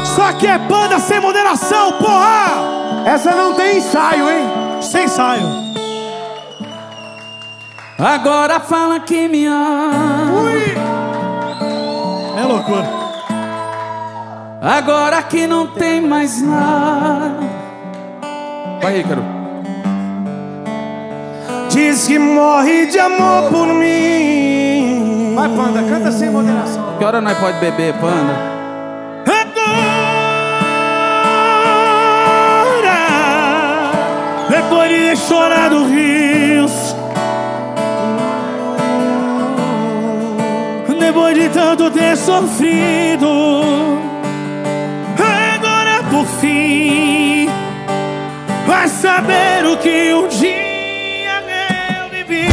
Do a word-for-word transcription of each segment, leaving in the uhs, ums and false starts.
Só que é banda sem moderação, porra! Essa não tem ensaio, hein? Sem ensaio. Agora fala que me ama. Ui. É loucura. Agora que não tem mais nada. Vai, Ícaro. Diz que morre de amor por mim. Vai, Panda, canta sem moderação. Que hora nós pode beber, Panda? Depois de ter chorado rios, depois de tanto ter sofrido, agora por fim vai saber o que um dia eu vivi.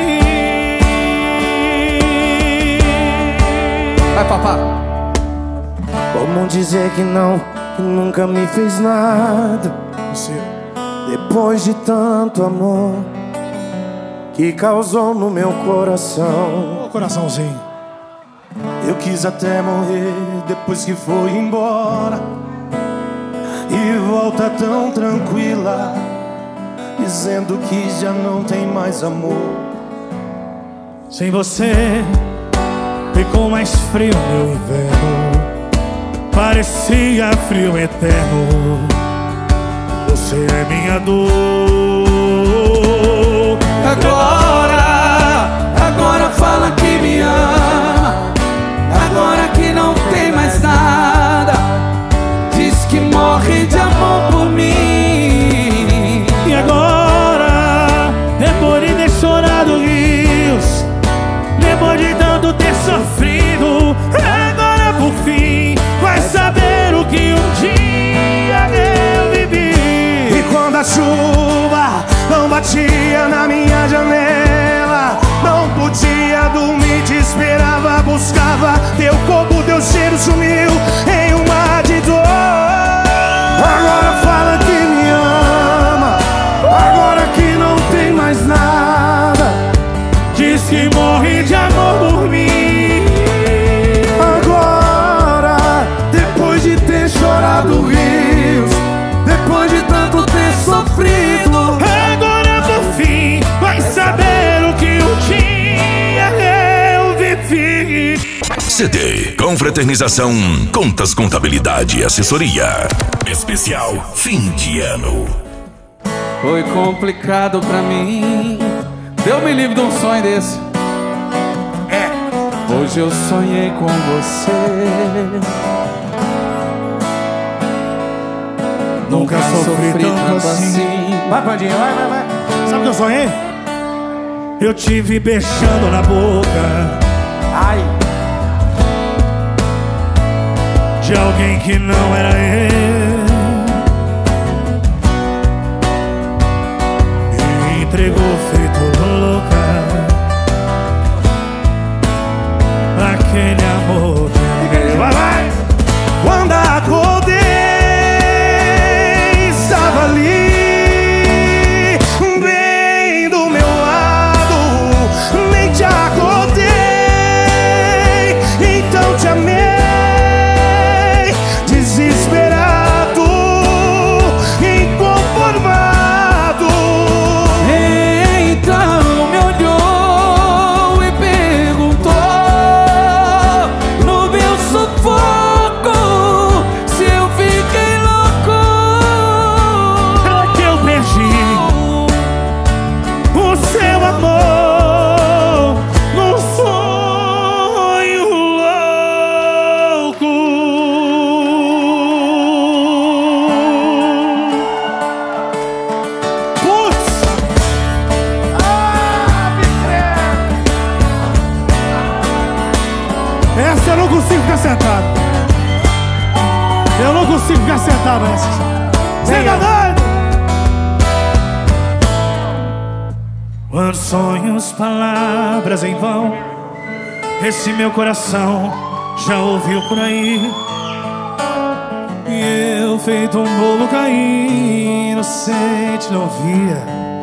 Vai, papá. Como dizer que não, que nunca me fez nada? Você. Depois de tanto amor que causou no meu coração. Ô, coraçãozinho. Eu quis até morrer depois que foi embora. E volta tão tranquila, dizendo que já não tem mais amor. Sem você ficou mais frio meu inverno. Parecia frio eterno. Você é minha dor. Agora, agora fala que me ama. Agora que não tem mais nada. Diz que morre de amor por mim. E agora, depois de ter chorado rios, depois de tanto ter sofrido, agora por fim vai saber o que um dia eu vivi. E quando a chuva não batia na minha janela, não podia dormir, te esperava, buscava teu corpo, teu cheiro sumiu em um mar de dor. Agora fala que me ama, agora que não tem mais nada. Diz que morre de amor por mim. Agora, depois de ter chorado rios, depois de tanto ter sofrido, agora por fim vai saber o que um dia eu vivi. C D Confraternização Contas, Contabilidade e Assessoria. Especial fim de ano. Foi complicado pra mim. Deus me livre de um sonho desse. é, Hoje eu sonhei com você. Nunca sofri tanto assim. vai, Pandinha, vai, vai, vai. Sabe o que eu sonhei? Eu tive beijando na boca Ai, de alguém que não era eu. E entregou feito louca aquele amor que... Vai, vai! quando acordei, estava ali, bem do meu lado. Nem te acordei, então te amei, desesperado, inconformado. Então me olhou e perguntou no meu sufoco se eu fiquei louco. É que eu perdi o seu amor num sonho louco. Putz! Essa eu não consigo ficar sentado. Eu não consigo ficar sentado nessa. Você tá doido? Quando sonhos, palavras em vão, esse meu coração já ouviu por aí. E eu feito um bolo cair, inocente não via.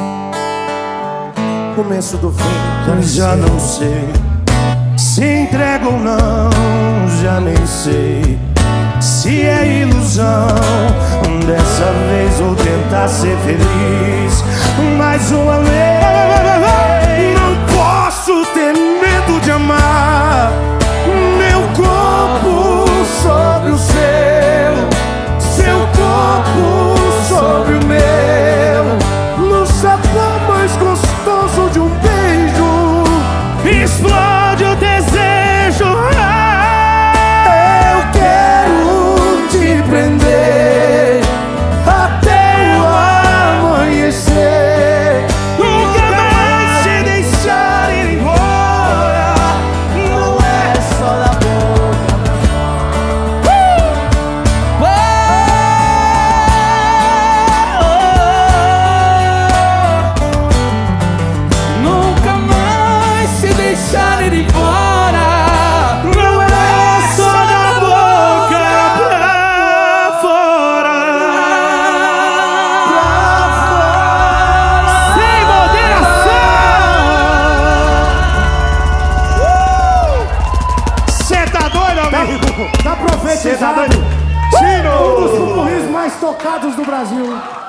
Começo do fim, já, já não sei. Se entrega ou não, já nem sei. Se é ilusão ilusão. Dessa vez vou tentar ser feliz mais uma vez. Não posso ter medo de amar. Meu corpo sobre o seu, seu corpo sobre o meu, no sabor mais gostoso de um beijo explode o desejo. Eu quero te prender até o amanhecer. Nunca mais te deixar ir embora. Não é só da boca. Nunca mais se deixar ir embora. Não é só da boca pra fora. Sem moderação. Cê tá doido, amigo? Tá profetizado. Cê tá doido? Um dos pupurris mais tocados do Brasil.